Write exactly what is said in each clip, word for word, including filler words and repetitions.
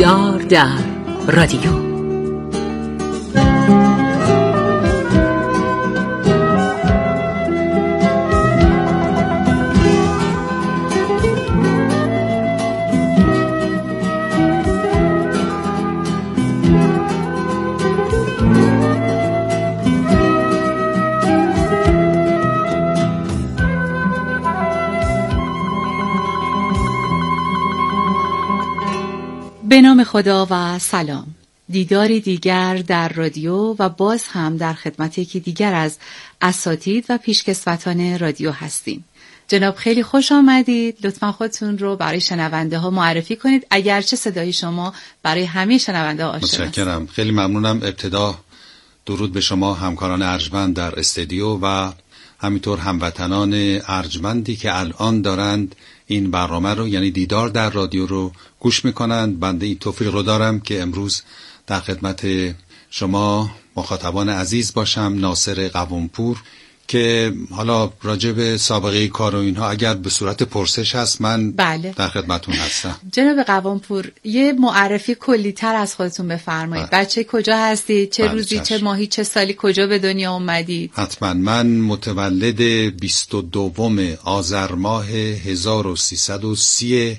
دیدار در رادیو. به نام خدا و سلام. دیداری دیگر در رادیو و باز هم در خدمت یکی دیگر از اساتید و پیشکسوتان رادیو هستیم. جناب خیلی خوش آمدید. لطفاً خودتون رو برای شنونده ها معرفی کنید، اگرچه صدای شما برای همه شنونده ها آشناست. متشکرم. خیلی ممنونم. ابتدا درود به شما همکاران ارجمند در استودیو و همینطور هموطنان ارجمندی که الان دارند این برنامه رو، یعنی دیدار در رادیو رو گوش میکنند. بنده این توفیق رو دارم که امروز در خدمت شما مخاطبان عزیز باشم. ناصر قوامپور، که حالا راجع به سابقه کار و اینها اگر به صورت پرسش هست من بله. در خدمتون هستم. جناب قوامپور، یه معرفی کلی تر از خودتون بفرمایید. بله. بچه کجا هستید؟ چه بله روزی، چه ماهی، چه سالی کجا به دنیا اومدید؟ حتما. من متولد بیست و دوم آذر ماه هزار و سیصد و سی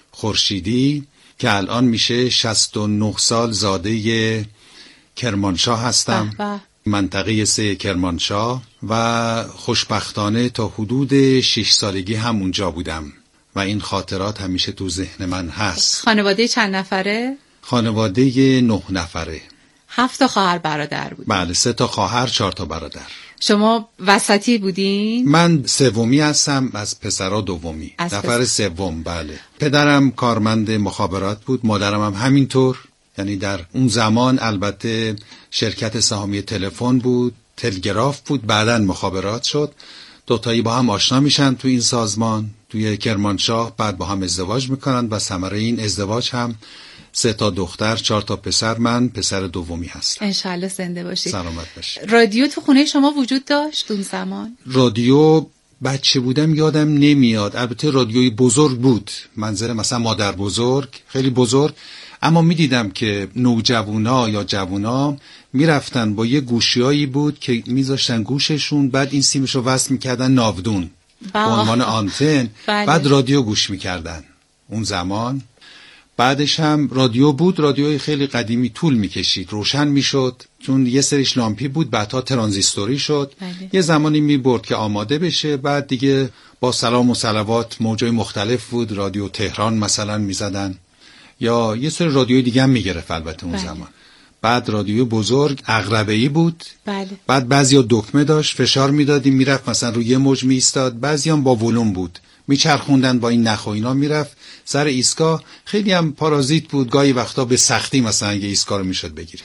خورشیدی که الان میشه شصت و نه سال، زاده کرمانشاه هستم. بله. منطقه سه کرمانشاه و خوشبختانه تا حدود شش سالگی هم اونجا بودم و این خاطرات همیشه تو ذهن من هست. خانواده چند نفره؟ خانواده نه نفره. هفت تا خواهر برادر بود؟ بله، سه تا خواهر، چهار تا برادر. شما وسطی بودین؟ من سومی هستم، از پسرها دومی، نفر سوم. بله. پدرم کارمند مخابرات بود، مادرم هم همینطور. یعنی در اون زمان البته شرکت سهامی تلفن بود، تلگراف بود، بعداً مخابرات شد. دوتایی با هم آشنا میشن تو این سازمان، توی کرمانشاه. بعد با هم ازدواج میکنن و ثمره این ازدواج هم سه تا دختر، چهار تا پسر. من پسر دومی هستم. انشالله زنده باشید. سلامت باشید. رادیو تو خونه شما وجود داشت اون زمان؟ رادیو بچه بودم یادم نمیاد. البته رادیوی بزرگ بود، منظر مثلا مادر بزرگ، خیلی بزرگ. اما میدیدم که نوجوانا یا جوونا میرفتن با یه گوشیایی بود که میذاشتن گوششون، بعد این سیمشو وصل میکردن ناودون به عنوان آنتن. بله. بعد رادیو گوش میکردن اون زمان. بعدش هم رادیو بود، رادیوی خیلی قدیمی، طول میکشید، روشن میشد چون یه سریش لامپی بود، بعدها ترانزیستوری شد. بله. یه زمانی میبرد که آماده بشه، بعد دیگه با سلام و صلوات موجای مختلف بود. رادیو تهران مثلا میزدن یا یه سری رادیوی دیگه هم میگرفت البته اون بله. زمان. بعد رادیو بزرگ عقربه‌ای بود. بله. بعد بعضیا دکمه داشت، فشار میدادیم میرفت مثلا روی یه موج میایستاد. بعضیا هم با ولوم بود، میچرخوندن با این نخ و اینا میرفت سر ایستگاه. خیلی هم پارازیت بود، گاهی وقتا به سختی مثلا یه ایستگاه رو میشد بگیری.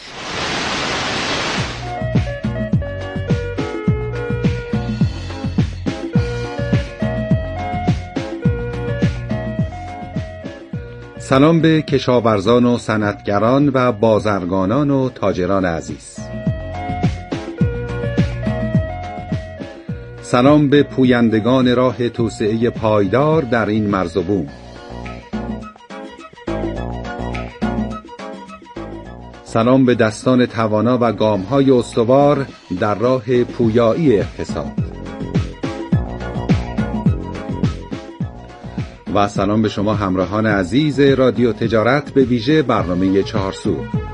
سلام به کشاورزان و صنعتگران و بازرگانان و تاجران عزیز. سلام به پویندگان راه توسعه پایدار در این مرز و بوم. سلام به دستان توانا و گام‌های استوار در راه پویایی اقتصاد. و سلام به شما همراهان عزیز رادیو تجارت، به ویژه برنامه چهارسو.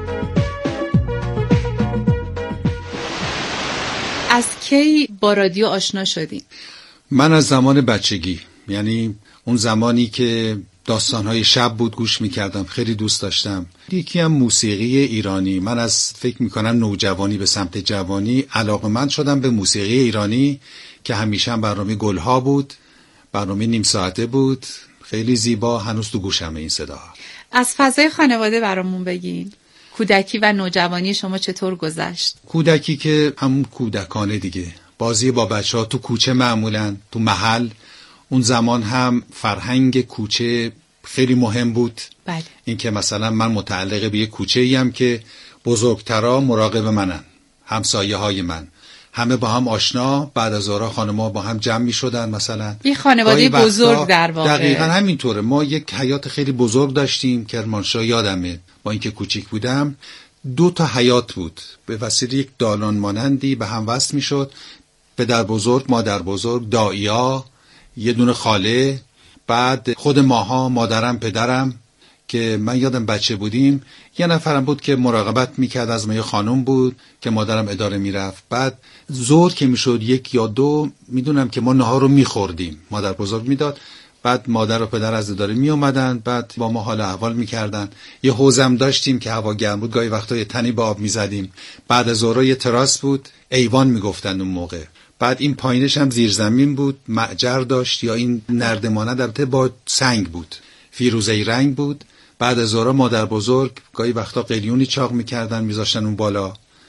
از کی با رادیو آشنا شدین؟ من از زمان بچگی، یعنی اون زمانی که داستانهای شب بود گوش میکردم، خیلی دوست داشتم. یکی هم موسیقی ایرانی. من از فکر میکنم نوجوانی به سمت جوانی علاقه‌مند شدم به موسیقی ایرانی که همیشه هم برنامه گلها بود، برنامه نیم ساعته بود، خیلی زیبا. هنوز تو گوشمه این صدا. از فضای خانواده برامون بگین. کودکی و نوجوانی شما چطور گذشت؟ کودکی که همون کودکانه دیگه، بازی با بچه ها تو کوچه، معمولا تو محل. اون زمان هم فرهنگ کوچه خیلی مهم بود. بله. این که مثلا من متعلق به یه کوچه ایم که بزرگترها مراقب منن، همسایه های من، همه با هم آشنا. بعد از ظهر خانم‌ها با هم جمع می‌شدن، مثلا یه خانواده بزرگ در واقع. دقیقاً همینطوره. ما یک حیات خیلی بزرگ داشتیم کرمانشاه، یادمه. با اینکه کوچیک بودم، دو تا حیاط بود به وسیله یک دالان مانندی به هم وصل میشد. پدر بزرگ، مادر بزرگ، داییا، یه دونه خاله، بعد خود ماها، مادرم، پدرم که من یادم بچه بودیم یه نفرم بود که مراقبت میکرد از ما، یه خانم بود که مادرم اداره میرفت. بعد ظهر که میشد یک یا دو میدونم که ما نهار رو میخوردیم، مادر بزرگ میداد، بعد مادر و پدر از اداره می اومدن، بعد با ما حال احوال میکردن. یه حوضم داشتیم که هوا گرم بود، گاهی وقتا یه تنی به آب میزدیم. بعد از ظهر یه تراس بود، ایوان میگفتن اون موقع. بعد این پایینش هم زیرزمین بود، معجر داشت یا این نردمانه البته با سنگ بود، فیروزه‌ای رنگ بود. بعد از ظهر مادر بزرگ گاهی وقتا قلیونی چاق میکردن میذاشتن اون بالا،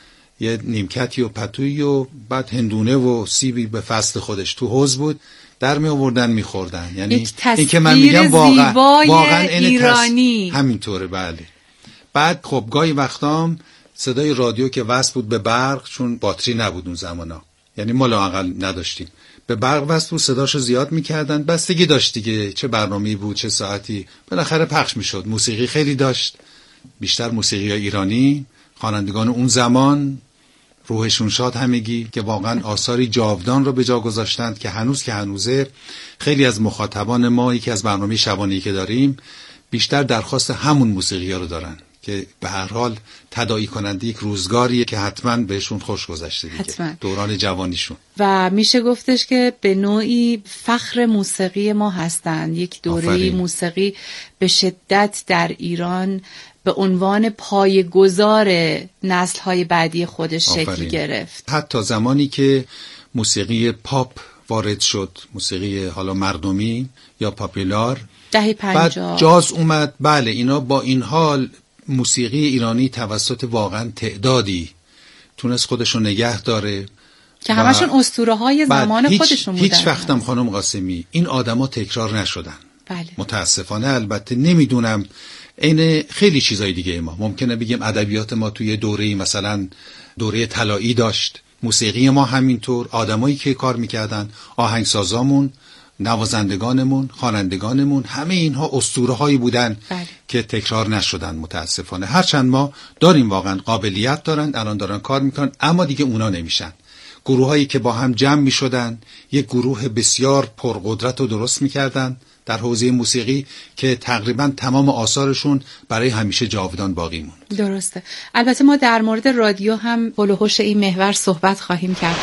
یه نیمکتی و پتویی و بعد هندونه و سیبی به فصل خودش تو حوض بود، در می آوردن میخوردن. یعنی این که من میگم واقعا واقعا ایرانی تص... همینطوره. بله. بعد خب گاهی وقتام صدای رادیو که وصل بود به برق، چون باتری نبود اون زمانا، یعنی ما لااقل نداشتیم، به برق وصل بود، صداشو زیاد میکردن، بستگی داشت دیگه چه برنامه‌ای بود چه ساعتی، بالاخره پخش میشد. موسیقی خیلی داشت، بیشتر موسیقی ایرانی، خوانندگان اون زمان روحشون شاد همگی که واقعا آثاری جاودان رو به جا گذاشتند که هنوز که هنوزه خیلی از مخاطبان ما یکی از برنامه شبانه‌ای که داریم بیشتر درخواست همون موسیقی ها رو دارن که به هر حال تداعی کننده یک روزگاریه که حتما بهشون خوش گذشته دیگه، حتما. دوران جوانیشون. و میشه گفتش که به نوعی فخر موسیقی ما هستن. یک دوره موسیقی به شدت در ایران به عنوان پایه‌گذار نسل‌های بعدی خودش شکل آفرین. گرفت. حتی زمانی که موسیقی پاپ وارد شد، موسیقی حالا مردمی یا پاپولار، دهه پنجاه بعد جاز اومد. بله، اینا با این حال موسیقی ایرانی توسط واقعا تعدادی تونست خودشو نگه داره که همشون اسطوره‌های زمان هیچ خودشون بودن. هیچ وقتم خانم قاسمی این آدما تکرار نشدن. بله. متاسفانه. البته نمیدونم، این خیلی چیزای دیگه ما ممکنه بگیم ادبیات ما توی دوره‌ای مثلا دوره طلایی داشت، موسیقی ما همینطور، آدمایی که کار میکردن، آهنگسازامون، نوازندگانمون، خوانندگانمون، همه اینها اسطوره‌هایی بودن بله. که تکرار نشدن متاسفانه. هرچند ما داریم واقعا قابلیت دارن، الان دارن کار میکنن، اما دیگه اونا نمیشن. گروهایی که با هم جمع میشدن یک گروه بسیار پرقدرت رو درست میکردن در حوزه موسیقی که تقریبا تمام آثارشون برای همیشه جاودان باقی موند. درسته. البته ما در مورد رادیو هم حول و حوش این محور صحبت خواهیم کرد.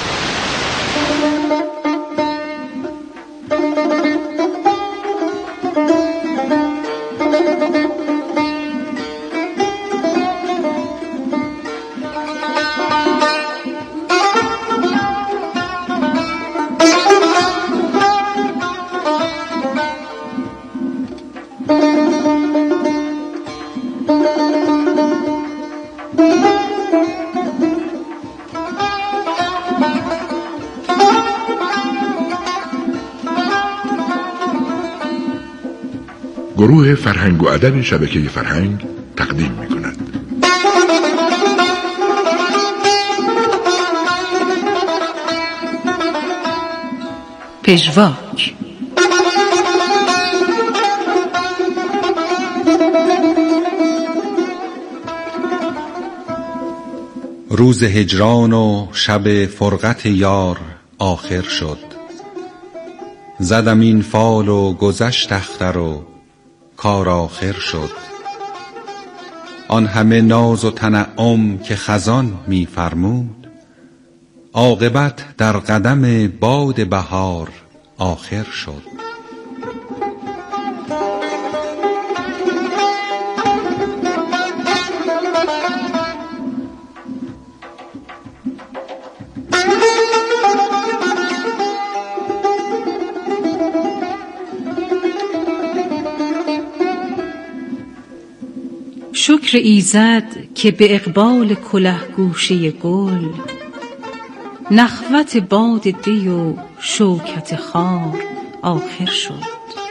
گروه فرهنگ و ادب شبکه فرهنگ تقدیم می‌کند. پژواک. روز هجران و شب فرقت یار آخر شد، زدم این فال و گذشت اختر و کار آخر شد. آن همه ناز و تنعم که خزان می فرمود، عاقبت در قدم باد بهار آخر شد. شکر ایزد که به اقبال کله گوشه گل، نخوت باد دی و شوکت خار آخر شد.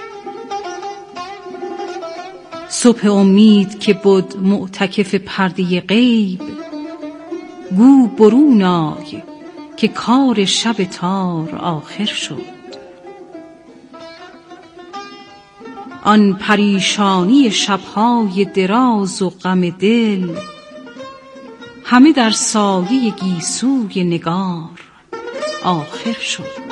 صبح امید که بود معتکف پرده غیب، گو برون آی که کار شب تار آخر شد. آن پریشانی شبهای دراز و غم دل، همه در سایه گیسوی نگار آخر شد.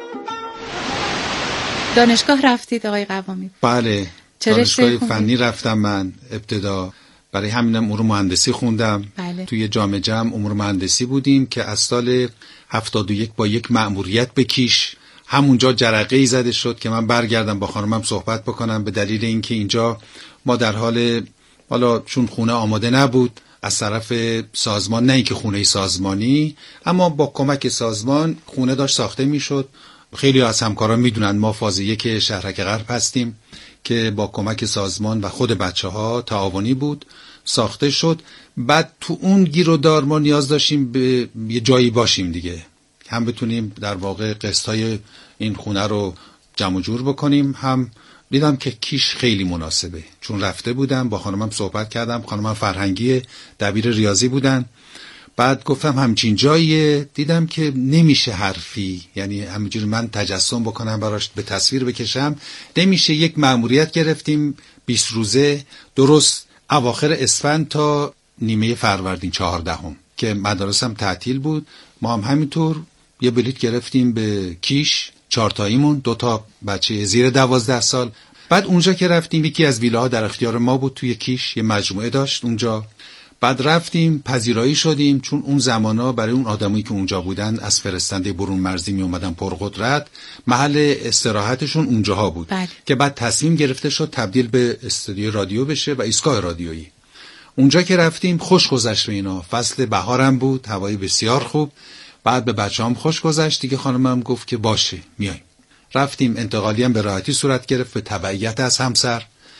دانشگاه رفتید آقای قوامی؟ بله، دانشگاه فنی رفتم. من ابتدا برای همینم امور مهندسی خوندم. بله. توی جامعه جمع امور مهندسی بودیم که از سال هفتاد و یک با یک مأموریت به کیش همونجا جرقه‌ای زده شد که من برگردم با خانمم صحبت بکنم، به دلیل اینکه اینجا ما در حال، حالا چون خونه آماده نبود از طرف سازمان، نه اینکه خونه سازمانی، اما با کمک سازمان خونه داشت ساخته میشد. خیلی از همکاران میدونن ما فاز یک شهرک غرب هستیم که با کمک سازمان و خود بچه ها تعاونی بود ساخته شد. بعد تو اون گیر و دار ما نیاز داشتیم به یه جایی باشیم دیگه، هم بتونیم در واقع قسطای این خونه رو جمع جور بکنیم. هم دیدم که کیش خیلی مناسبه، چون رفته بودم با خانمم صحبت کردم. خانمم فرهنگی دبیر ریاضی بودن. بعد گفتم همچین جاییه، دیدم که نمیشه حرفی، یعنی همینجوری من تجسم بکنم براش به تصویر بکشم نمیشه. یک مأموریت گرفتیم بیست روزه، درست اواخر اسفند تا نیمه فروردین چهاردهم که مدارسم تعطیل بود. ما هم همینطور یه بلیت گرفتیم به کیش، چهارتاییمون، دو تا بچه زیر دوازده سال. بعد اونجا که رفتیم یکی از ویلاها در اختیار ما بود توی کیش، یه مجموعه داشت اونجا. بعد رفتیم پذیرایی شدیم، چون اون زمانا برای اون آدمایی که اونجا بودن از فرستنده برون مرزی می اومدن پرقدرت، محل استراحتشون اونجاها بود. بله. که بعد تصمیم گرفته شد تبدیل به استودیو رادیو بشه و ایستگاه رادیویی. اونجا که رفتیم خوش گذشت. اینا فصل بهارم بود، هوای بسیار خوب. بعد به بچه‌هام خوش گذشت دیگه. خانمم گفت که باشه میایم. رفتیم، انتقالی هم به راحتی صورت گرفت به تبعیت از همسر.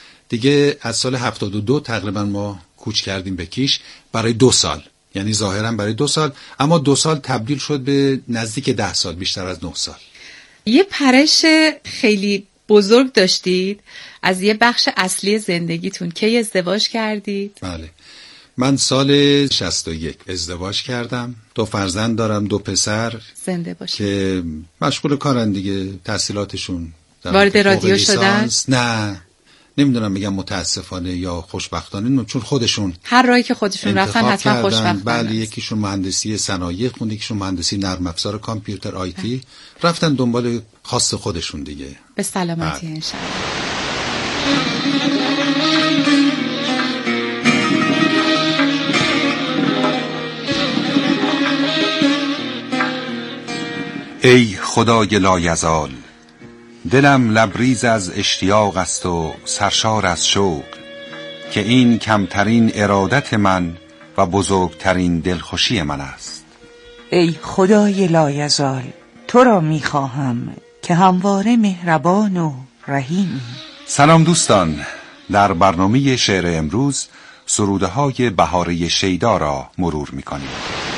دیگه از سال هفتاد و دو تقریبا ما کوچ کردیم به کیش برای دو سال، یعنی ظاهرا برای دو سال، اما دو سال تبدیل شد به نزدیک ده سال، بیشتر از نه سال. یه پرش خیلی بزرگ داشتید از یه بخش اصلی زندگیتون. کی ازدواج کردید؟ بله، من سال شصت و یک ازدواج کردم. دو فرزند دارم، دو پسر زنده باشه که مشغول کارن دیگه، تحصیلاتشون. وارد رادیو شدن؟ نه، نمیدونم بگم متاسفانه یا خوشبختانه، چون خودشون هر راهی که خودشون رفتن حتما خوشبختانه. بله، یکیشون مهندسی صنایع خوند، یکیشون مهندسی نرم افزار کامپیوتر آیتی، رفتن دنبال خاص خودشون دیگه. به سلامتی انشالله. ای خدای لایزال، دلم لبریز از اشتیاق است و سرشار از شوق، که این کمترین ارادت من و بزرگترین دلخوشی من است. ای خدای لایزال، تو را میخواهم که همواره مهربان و رحیمی. سلام دوستان، در برنامه شعر امروز سروده های بهاره شیدا را مرور میکنیم.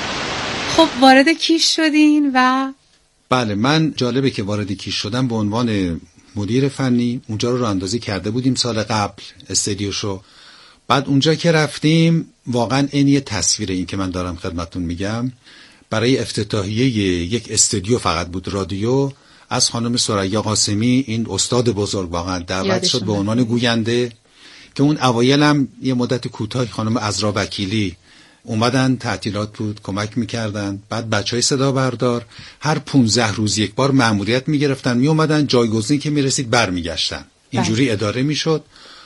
خب وارد کیش شدین و بله، من جالبه که وارد کیش شدم به عنوان مدیر فنی. اونجا رو راه‌اندازی کرده بودیم سال قبل استدیوشو. بعد اونجا که رفتیم واقعا این یه تصویر این که من دارم خدمتتون میگم، برای افتتاحیه یک استودیو فقط بود رادیو، از خانم ثریا قاسمی، این استاد بزرگ، واقعا دعوت شد به عنوان گوینده. که اون اوایل هم یه مدت کوتاه خانم عذرا وکیلی اومدن، تعطیلات بود، کمک میکردن. بعد بچهای صدا بردار هر پونزده روز یک بار مأموریت میگرفتن، میومدن، جایگزین که میرسید برمیگشتن. اینجوری اداره میشد.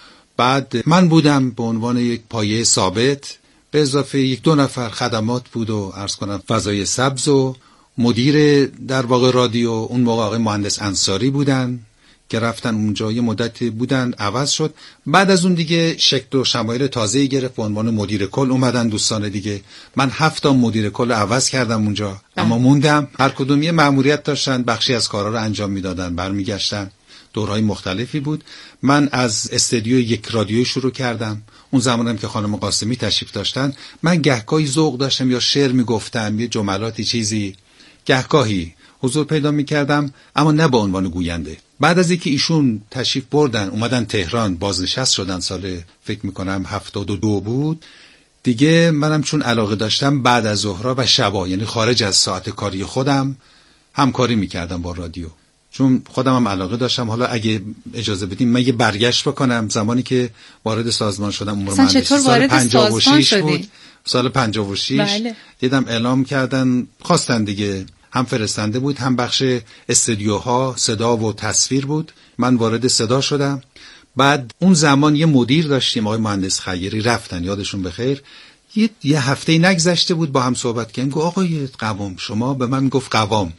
بعد من بودم به عنوان یک پایه ثابت، به اضافه یک دو نفر خدمات بود و عرض کنم فضای سبز و مدیر در واقع رادیو. اون موقع آقای مهندس انصاری بودن که رفتن اونجا یه مدت بودن، عوض شد. بعد از اون دیگه شکل و شمایل تازه‌ای گرفت، به عنوان مدیر کل اومدن دوستان دیگه. من هفت تا مدیر کل عوض کردم اونجا، اما موندم. هر کدوم یه مأموریت داشتن، بخشی از کارا رو انجام میدادن، برمیگشتن. دورهای مختلفی بود. من از استودیو یک رادیو شروع کردم. اون زمانم که خانم قاسمی تشریف داشتن، من گهگاهی ذوق داشتم، یا شعر میگفتم، یه جملاتی چیزی، گهگاهی حضور پیدا میکردم، اما نه به عنوان گوینده. بعد از اینکه ایشون تشریف بردن اومدن تهران، بازنشست شدن، سال فکر میکنم هفتاد و دو بود دیگه، منم چون علاقه داشتم بعد از ظهرها و شبا، یعنی خارج از ساعت کاری خودم، همکاری میکردم با رادیو. چون خودم هم علاقه داشتم. حالا اگه اجازه بدیم من یه برگشت بکنم زمانی که وارد سازمان شدم امور مهندسی. سال پنجاه و شش بود. سال پنجاه و شش بله. دیدم اعلام کردن، خواستن دیگه، هم فرستنده بود هم بخش استودیوها صدا و تصویر بود. من وارد صدا شدم. بعد اون زمان یه مدیر داشتیم آقای مهندس خیری، رفتن یادشون بخیر. یه, یه هفته نگذشته بود با هم صحبت کردیم. گفت آقای قوام شما، به من گفت قوام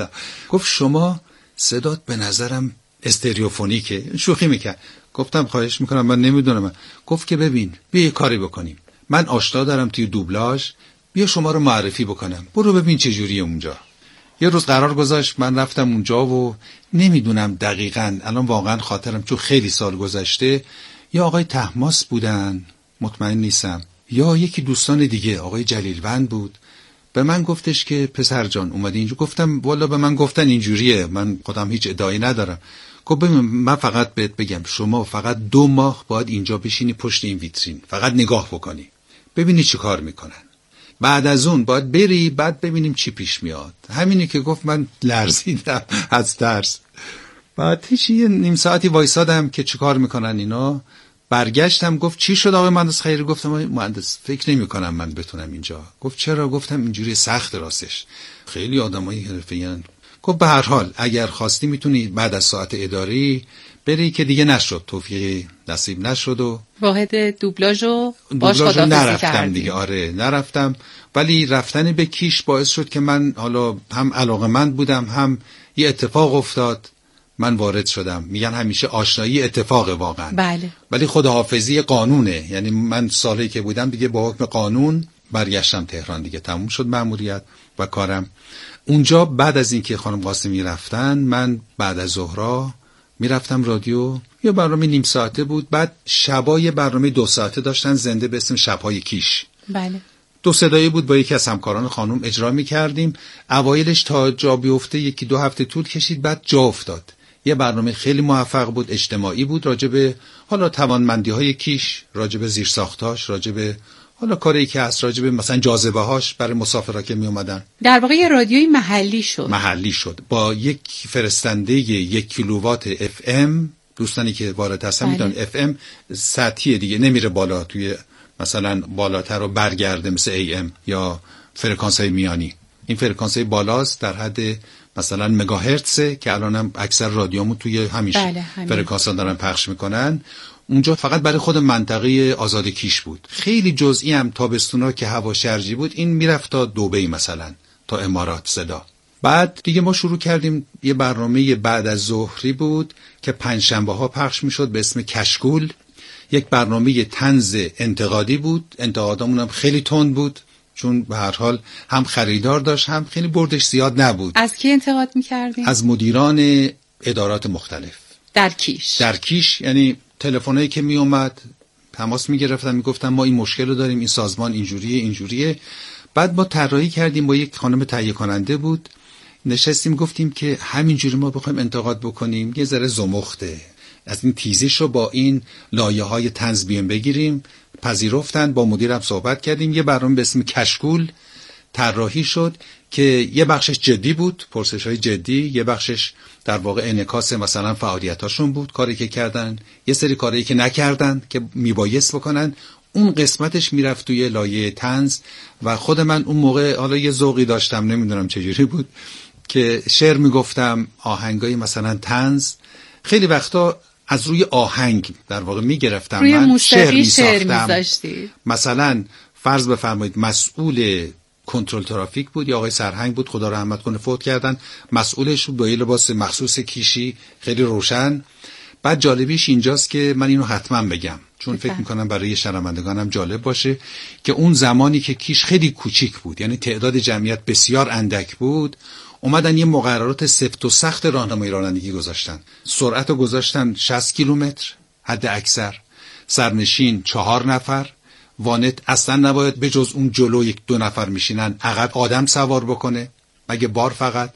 گفت شما صدات به نظرم استریوفونیکه. شوخی میکرد. گفتم خواهش میکنم من نمیدونم. گفت که ببین بیا یه کاری بکنیم، من آشنا دارم توی دوبلاژ، بیا شما رو معرفی بکنم، برو ببین چه جوریه اونجا. یه روز قرار گذاشت، من رفتم اونجا و نمیدونم دقیقاً الان واقعا خاطرم چون خیلی سال گذشته، یا آقای طهماس بودن مطمئن نیستم، یا یکی دوستان دیگه آقای جلیلوند بود. به من گفتش که پسر جان اومدی اینجا. گفتم والا به من گفتن اینجوریه، من خودم هیچ ادعایی ندارم. گفت ببین من فقط بهت بگم شما فقط دو ماه باید اینجا بشینی پشت این ویترین، فقط نگاه بکنی ببینی چی کار میکنن، بعد از اون باید بری، بعد ببینیم چی پیش میاد. همینی که گفت من لرزیدم از ترس. بعد هیچ یه نیم ساعتی وایسادم که چی کار میکنن اینا. برگشتم گفت چی شد آقای مهندس خیری؟ گفتم آقای مهندس فکر نمی کنم من بتونم اینجا. گفت چرا؟ گفتم اینجوری سخت راستش، خیلی آدمای حرفه‌این. گفت به هر حال اگر خواستی میتونی بعد از ساعت اداری بری، که دیگه نشد، توفیقی نصیب نشد و واحد دوبلاژو باش خداحافظی نرفتم دیگه. آره نرفتم، ولی رفتن به کیش باعث شد که من حالا هم علاقه‌مند بودم، هم یه اتفاق افتاد من وارد شدم. میگن همیشه آشنایی اتفاق واقعا. بله. ولی خداحافظی قانونه. یعنی من سالی که بودم دیگه با حکم قانون برگشتم تهران دیگه، تموم شد مأموریت و کارم اونجا. بعد از اینکه خانم قاسمی رفتن، من بعد از ظهرها میرفتم رادیو، یه برنامه نیم ساعته بود. بعد شبای برنامه دو ساعته داشتن زنده به اسم شب‌های کیش. بله. دو صدایی بود، با یکی از همکاران خانم اجرا می‌کردیم. اوایلش تا جا بیفته یکی دو هفته طول کشید، بعد جا افتاد. یه برنامه خیلی موفق بود، اجتماعی بود، راجع به حالا توانمندی‌های کیش، راجع به زیرساختاش، راجع به حالا کاری که هست، راجع به مثلا جاذبه‌هاش برای مسافرها که می اومدن. در واقع یه رادیوی محلی شد. محلی شد با یک فرستنده یک کیلووات اف ام. دوستانی که وارد هستن میدونن اف ام سطحیه دیگه، نمیره بالا توی مثلا بالاتر رو برگرده مثل ای ام یا فرکانس‌های میانی. این فرکانس‌های بالاست در حد مثلا مگاهرتز که الانم اکثر رادیومون توی همیشه بله، فرکانس‌ها دارن پخش میکنن. اونجا فقط برای خود منطقه آزاد کیش بود. خیلی جزئی هم تابستونا که هوا شرجی بود این میرفت تا دبی مثلا، تا امارات صدا. بعد دیگه ما شروع کردیم یه برنامه بعد از ظهری بود که پنجشنبه ها پخش میشد به اسم کشکول. یک برنامه طنز انتقادی بود، انتقادامون هم خیلی تند بود چون به هر حال هم خریدار داشت هم خیلی بردش زیاد نبود. از کی انتقاد میکردیم؟ از مدیران ادارات مختلف در کیش. در کیش یعنی تلفنایی که می اومد تماس می گرفتن می گفتن ما این مشکل رو داریم، این سازمان اینجوریه اینجوریه. بعد ما طراحی کردیم، با یک خانم تهیه کننده بود، نشستیم گفتیم که همینجوری ما بخوایم انتقاد بکنیم یه ذره زمخته، از این تیزیش رو با این لایه‌های طنز بیام بگیریم. پذیرفتن، با مدیرم صحبت کردیم، یه برنامه به اسم کشکول طراحی شد که یه بخشش جدی بود، پرسش‌های جدی، یه بخشش در واقع انعکاس مثلا فعالیتاشون بود، کاری که کردن، یه سری کاری که نکردن که میبایست بکنن. اون قسمتش میرفت توی لایه طنز و خود من اون موقع حالا یه ذوقی داشتم، نمیدونم چجوری بود، که شعر میگفتم، آهنگای مثلا طنز. خیلی وقتا از روی آهنگ در واقع میگرفتم، من شعر میساختم. مثلا فرض بفرمایید مسئول کنترل ترافیک بود یا آقای سرهنگ بود، خدا رحمت کنه فوت کردن، مسئولش بود با یه لباس مخصوص کیشی خیلی روشن. بعد جالبیش اینجاست که من اینو حتما بگم چون فکر میکنم برای شنوندگانم جالب باشه که اون زمانی که کیش خیلی کوچیک بود، یعنی تعداد جمعیت بسیار اندک بود، اومدن یه مقررات سفت و سخت راهنمایی رانندگی گذاشتن. سرعت رو گذاشتن شصت کیلومتر حد اکثر، سرنشین چهار نفر، وانت اصلا نباید به جز اون جلو یک دو نفر میشینن عقب آدم سوار بکنه، مگه بار فقط.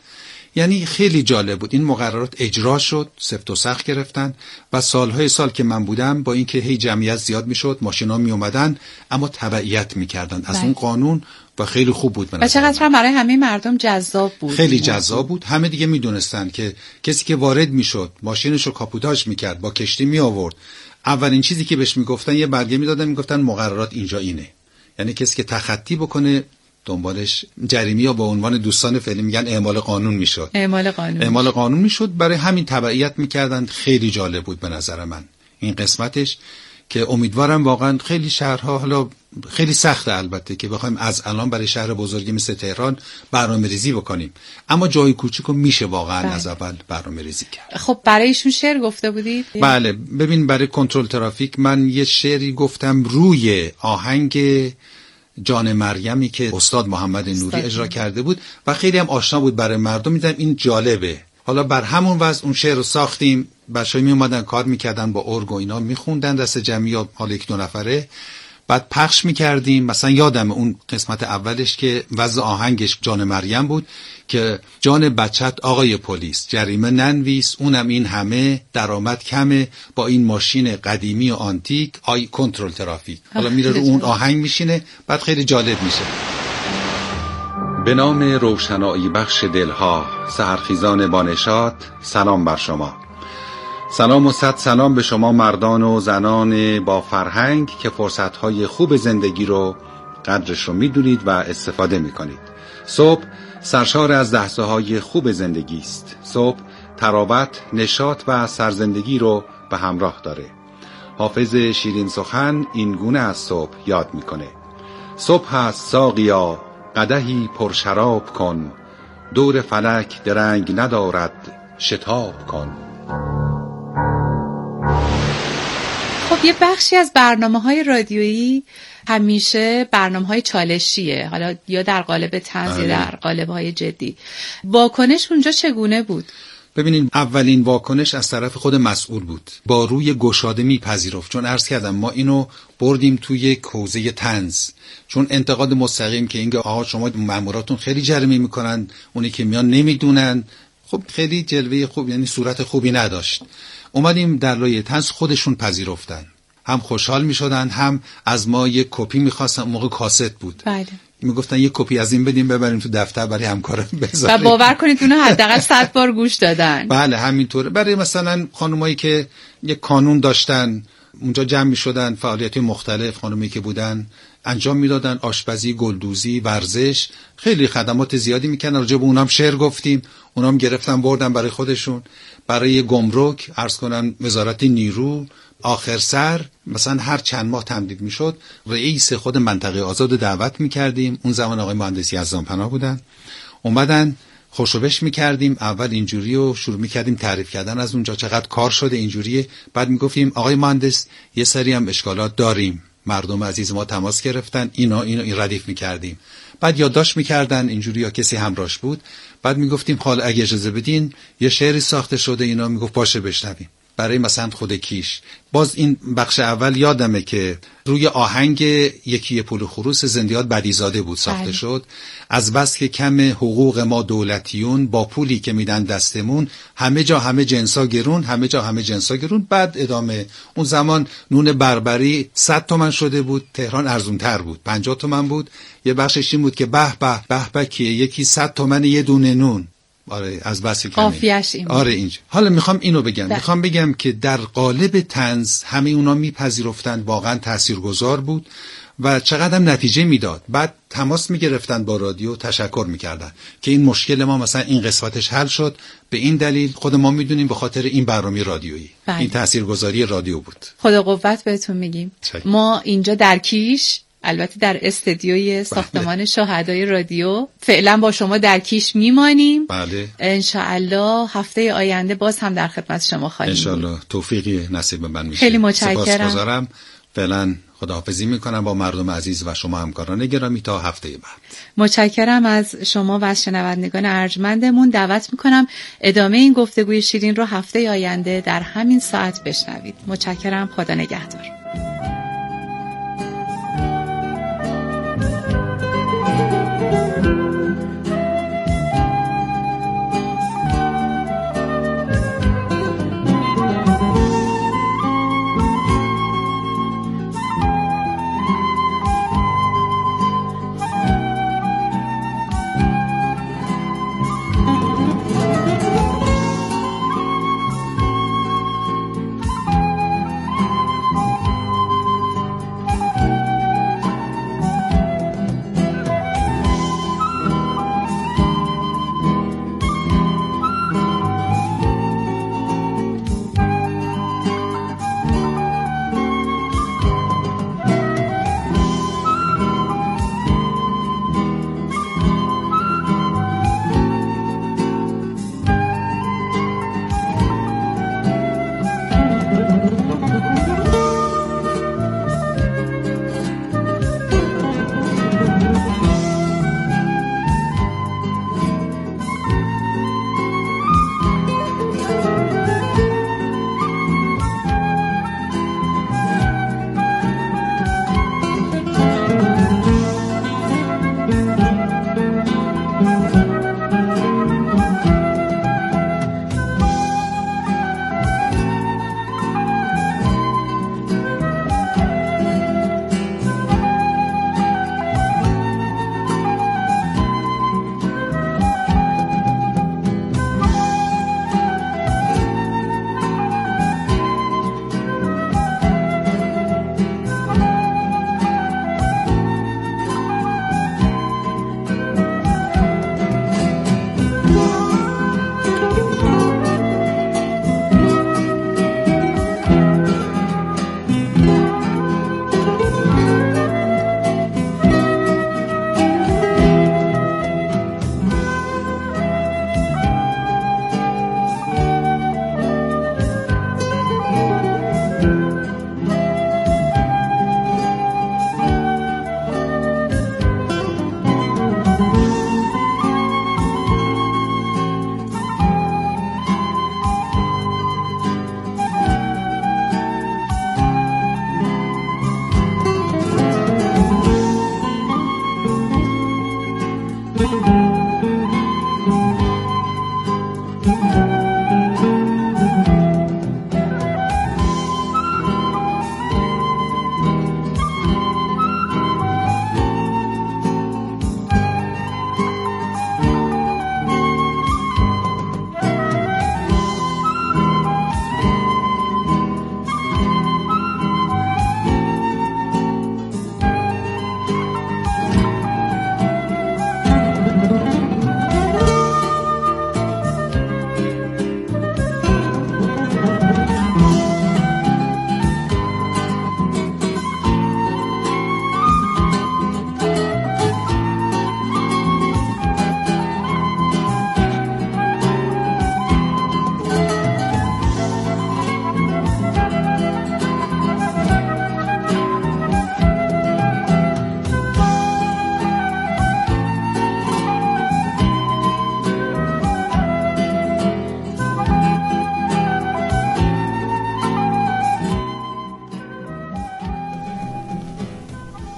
یعنی خیلی جالب بود. این مقررات اجرا شد، سفت و سخت گرفتن و سالهای سال که من بودم با اینکه هی جمعیت زیاد میشد، ماشینا می اومدن، اما تبعیت میکردن از اون قانون و خیلی خوب بود. و چقدر برای همه مردم جذاب بود. خیلی جذاب بود. همه دیگه میدونستن که کسی که وارد میشد ماشینشو کاپوتاژ میکرد، با کشتی می آورد، اولین چیزی که بهش میگفتن یه برگه میدادن، میگفتن مقررات اینجا اینه. یعنی کسی که تخطی بکنه دنبالش جریمه یا با عنوان دوستان فعلی میگن اعمال قانون میشد. اعمال قانون. اعمال قانون میشد. برای همین تبعیت میکردن. خیلی جالب بود به نظر من این قسمتش که امیدوارم واقعا خیلی شهرها، حالا خیلی سخته البته که بخوایم از الان برای شهر بزرگی مثل تهران برنامه‌ریزی بکنیم، اما جای کوچیکو میشه واقعا بله. از اول برنامه‌ریزی کرد. خب برای ایشون شعر گفته بودید؟ بله، ببین برای کنترل ترافیک من یه شعری گفتم روی آهنگ جان مریمی که استاد محمد نوری اجرا کرده بود و خیلی هم آشنا بود برای مردم. میدم این جالبه. حالا بر همون وضع اون شعر رو ساختیم. بچه‌ها می اومدن کار میکردن با ارگ و اینا، میخوندن دست جمعی، حالا یک دو نفره، بعد پخش میکردیم. مثلا یادم اون قسمت اولش که وضع آهنگش جان مریم بود که جان بچت آقای پلیس، جریمه ننویس، اونم این همه، درآمد کمه، با این ماشین قدیمی و آنتیک، آی کنترل ترافیک. حالا میره رو اون آهنگ میشینه، بعد خیلی جالب میشه. به نام روشنایی بخش دلها، سحرخیزان بانشاد، سلام بر شما. سلام و صد سلام به شما مردان و زنان با فرهنگ که فرصتهای خوب زندگی رو قدرش رو میدونید و استفاده میکنید. صبح سرشار از لحظه های خوب زندگی است. صبح تراوت، نشاط و سرزندگی رو به همراه داره. حافظ شیرین سخن این گونه از صبح یاد میکنه. صبح هست ساقیا قدحی پر شراب کن، دور فلک درنگ ندارد شتاب کن. خب یه بخشی از برنامه‌های رادیویی همیشه برنامه‌های چالشیه، حالا یا در قالب طنز یا در قالب‌های جدی. واکنش اونجا چگونه بود؟ ببینین اولین واکنش از طرف خود مسئول بود، با روی گشاده میپذیرفت، چون عرض کردم ما اینو بردیم توی کوزه طنز، چون انتقاد مستقیم که اینکه آقا شما ماموراتون خیلی جریمه میکنن، اونی که میان نمیدونن، خب خیلی جلوه خوب، یعنی صورت خوبی نداشت. اومدیم در لایه طنز، خودشون پذیرفتن، هم خوشحال میشدن، هم از ما یک کپی میخواستن. موقع کاست بود. بله. میگفتن یک کپی از این بدیم ببریم تو دفتر برای همکارا بذاریم. و باور کنید اونها حداقل صد بار گوش دادن. بله همینطوره. برای مثلا خانمایی که یک کانون داشتن اونجا جمع میشدن، فعالیت‌های مختلف خانمایی که بودن انجام میدادن، آشپزی، گلدوزی، ورزش، خیلی خدمات زیادی میکنن. راجع به اونام شعر گفتیم، اونام گرفتن بردن برای خودشون. برای گمرک عرض کنم وزارت نیرو، آخر سر مثلا هر چند ماه تمدید میشد، رئیس خود منطقه آزاد دعوت میکردیم. اون زمان آقای مهندس یزدان پناه بودن، اومدن خوشوبش میکردیم. اول اینجوری رو شروع میکردیم تعریف کردن از اونجا چقدر کار شده اینجوریه. بعد میگفتیم آقای مهندس یه سری هم اشکالات داریم، مردم عزیز ما تماس گرفتن، اینا اینو این ردیف میکردیم. بعد یادداشت میکردن اینجوری، یا کسی همراهش بود. بعد میگفتیم حالا اگه اجازه بدین یه شعری ساخته شده، اینا میگفت باشه بشنویم. برای مثلا خود کیش باز این بخش اول یادمه که روی آهنگ یکی پول خروس زندیات بدیزاده بود ساخته بله. شد. از بس که کم حقوق ما دولتیون، با پولی که میدن دستمون، همه جا همه جنسا گرون، همه جا همه جنسا گرون. بعد ادامه، اون زمان نون بربری صد تومن شده بود، تهران ارزونتر بود، پنجاه تومن بود. یه بخشش این بود که به به به به که یکی صد تومن یه دونه نون. آره از بس کمی. قافیه‌اش این. آره اینج. حالا میخوام اینو بگم. ده. میخوام بگم که در قالب طنز همه اونا میپذیرفتن، واقعا تاثیرگذار بود و چقدر هم نتیجه میداد. بعد تماس میگرفتن با رادیو، تشکر میکردن که این مشکل ما مثلا این قسمتش حل شد، به این دلیل خود ما میدونیم به خاطر این برنامه رادیویی. بله. این تاثیرگذاری رادیو بود. خدا قوت بهتون میگیم. چه. ما اینجا در کیش، البته در استدیوی ساختمان بله. شهدای رادیو فعلا با شما در کیش میمانیم. بله. انشاءالله هفته آینده باز هم در خدمت شما خواهیم بود. انشاءالله توفیقی نصیب من میشه. خیلی متشکرم. سپاسگزارم. فعلا خداحافظی میکنم با مردم عزیز و شما همکاران گرامی تا هفته بعد. متشکرم از شما و از شنوندگان ارجمندمون. دعوت میکنم ادامه این گفتگوی شیرین رو هفته آینده در همین ساعت بشنوید. متشکرم. خدا نگهدار.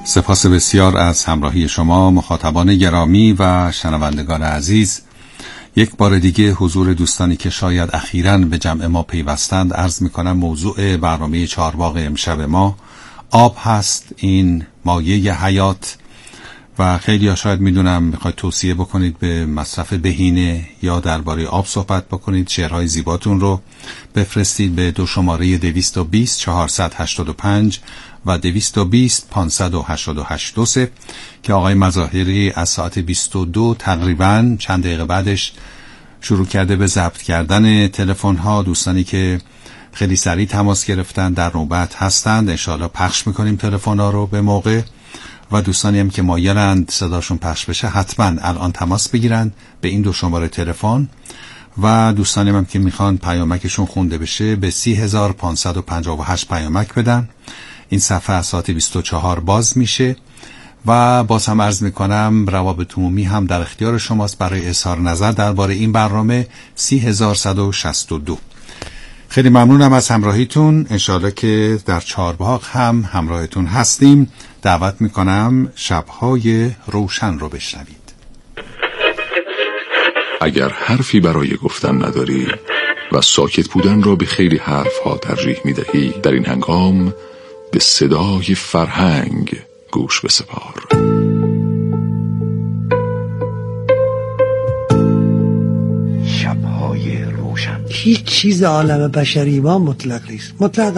سپاس بسیار از همراهی شما مخاطبان گرامی و شنوندگان عزیز. یک بار دیگه حضور دوستانی که شاید اخیراً به جمع ما پیوستند عرض می‌کنم موضوع برنامه چهارباغ امشب ما آب هست، این مایه حیات، و خیلی ها شاید میدونم میخواید توصیه بکنید به مصرف بهینه یا درباره آب صحبت بکنید. شعرهای زیباتون رو بفرستید به دو شماره دویست و بیست چهارصد و هشتاد و پنج و دویست و بیست پانصد و هشتاد و هشت دو سه که آقای مظاهری از ساعت بیست و دو تقریبا چند دقیقه بعدش شروع کرده به ضبط کردن تلفن ها. دوستانی که خیلی سریع تماس گرفتن در نوبت هستند، انشاءالله پخش میکنیم تلفن ها رو به موقع، و دوستانی هم که مایلند صداشون پخش بشه حتما الان تماس بگیرن به این دو شماره تلفن، و دوستانی هم که میخوان پیامکشون خونده بشه به سی هزار پانصد و پنجاه و هشت پیامک بدن. این صفحه از ساعت بیست و چهار باز میشه و باز هم عرض میکنم روابط عمومی هم در اختیار شماست برای اظهار نظر درباره این برنامه سی هزار صد و شصت و دو. خیلی ممنونم از همراهیتون. انشاءالله که در چهارباغ هم همراهتون هستیم. دعوت میکنم شبهای روشن رو بشنوید. اگر حرفی برای گفتن نداری و ساکت بودن را به خیلی حرفها ترجیح میدهی، در این هنگام به صدای فرهنگ گوش بسپار. شبهای روشن. هیچ چیز عالم بشری ما مطلق نیست. مطلق